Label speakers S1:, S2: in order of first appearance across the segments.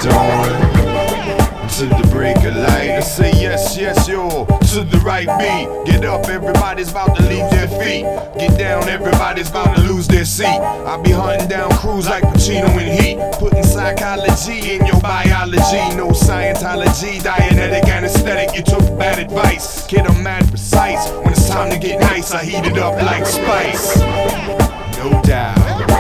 S1: dawn, to the break of light. I say yes, yes, yo, to the right beat. Get up, everybody's about to leave their feet. Get down, everybody's about to lose their seat. I be hunting down crews like Pacino in Heat, putting psychology in your biology. No Scientology, Dianetic anesthetic. You took bad advice, kid, I'm mad precise. When it's time to get nice, I heat it up like spice. No doubt.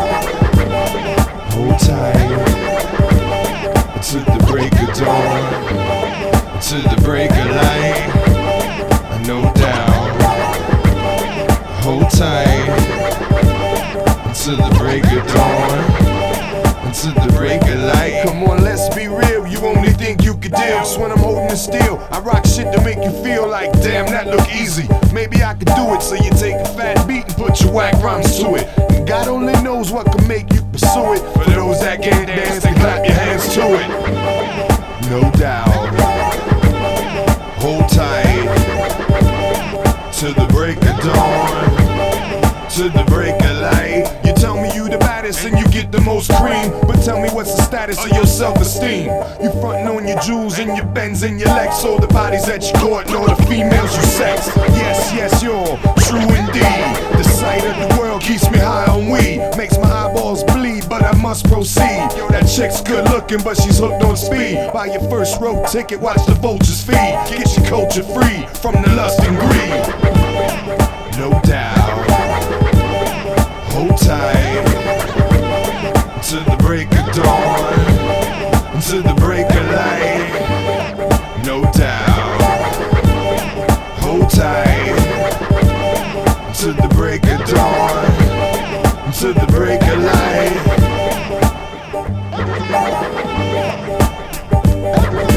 S1: Hold tight to the break of dawn, to the break of light. No doubt. Hold tight to the break of dawn, to the break of light. Come on, let's be real. You only think you could deal. So when I'm holding it still, I rock shit to make you feel like, damn, that look easy. Maybe I could do it. So you take a fat beat and put your whack rhymes to it. And God only knows what can make you pursue it. For those that can't dance, then clap your hands to it. No doubt. Hold tight to the break of dawn, to the break of light. You tell me you the baddest and you get the most cream, but tell me what's the status of your self-esteem? You frontin' on your jewels and your Benz and your Lex, so the bodies that you court and all the females you sex. Yes, yes, you're true indeed. The sight of the world keeps me high on weed, makes my eyeballs bleed, but I must proceed. Yo, that chick's good looking, but she's hooked on speed. Buy your first row ticket, watch the vultures feed. Get your culture free from the lust and greed. No doubt. Hold tight to the break of dawn, to the break of light. No doubt. Hold tight to the break of dawn, to the break of light.